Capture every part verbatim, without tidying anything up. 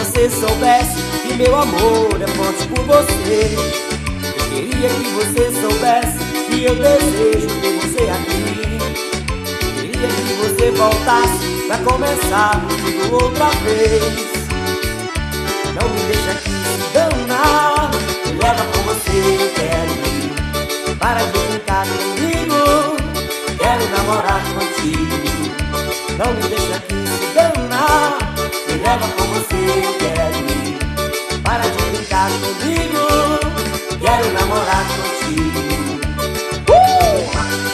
você soubesse que meu amor é forte por você. Eu queria que você soubesse que eu desejo ter você aqui. Queria que você voltasse pra começar tudo outra vez. Não me deixa aqui se danar, me leva com você, eu quero ir. Para de brincar comigo, quero namorar contigo. Não me deixa aqui se danar, me leva com você, eu quero ir. Para de brincar comigo, quero namorar contigo. uh!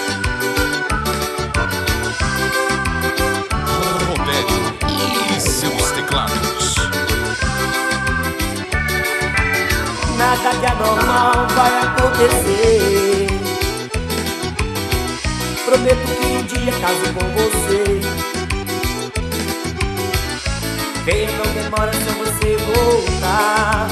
Robério e seus teclados. Nada de anormal vai acontecer. Prometo que um dia caso com você. Venha, não demora, só você voltar.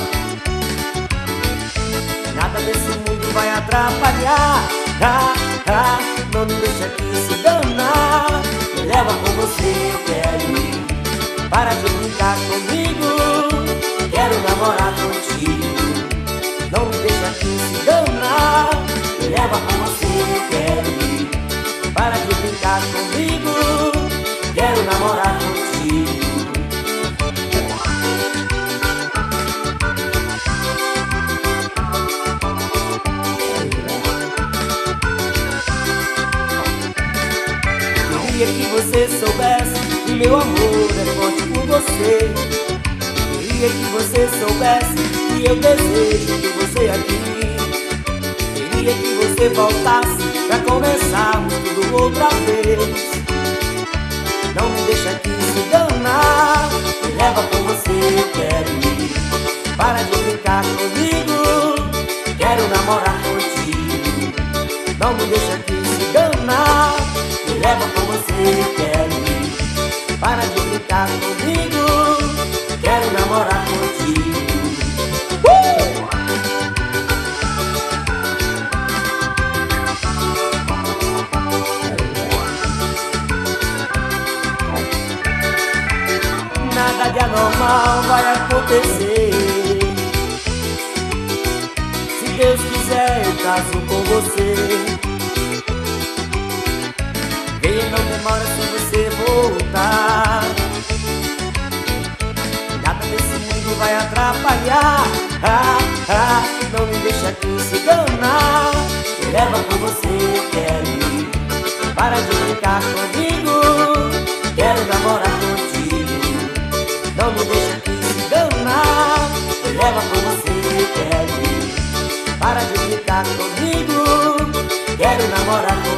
Nada desse mundo vai atrapalhar. ah, ah, Não me deixa aqui se danar, me leva com você, eu quero ir. Para de brincar comigo, quero namorar contigo. Não me deixa aqui se danar, me leva com você, eu quero ir. Para de brincar comigo, quero namorar contigo. Queria que você soubesse que meu amor é forte por você. Queria que você soubesse que eu desejo ter você aqui. Queria que você voltasse pra começarmos tudo outra vez. Não me deixa aqui se danar, me leva com você, eu quero ir. Para de brincar comigo, quero namorar contigo. Não me deixa aqui se danar, me leva com você, eu quero ir. Para de brincar comigo, quero namorar contigo. uh! Nada de anormal vai acontecer. Se Deus quiser, eu caso com você. Venha, não demora, só você voltar. Nada desse mundo vai atrapalhar. ah, ah, Não me deixa aqui se danar, me leva com você, eu quero ir. Para de brincar comigo, quero namorar contigo. Não me deixa aqui se danar, me leva com você, eu quero ir. Para de brincar comigo, quero namorar contigo.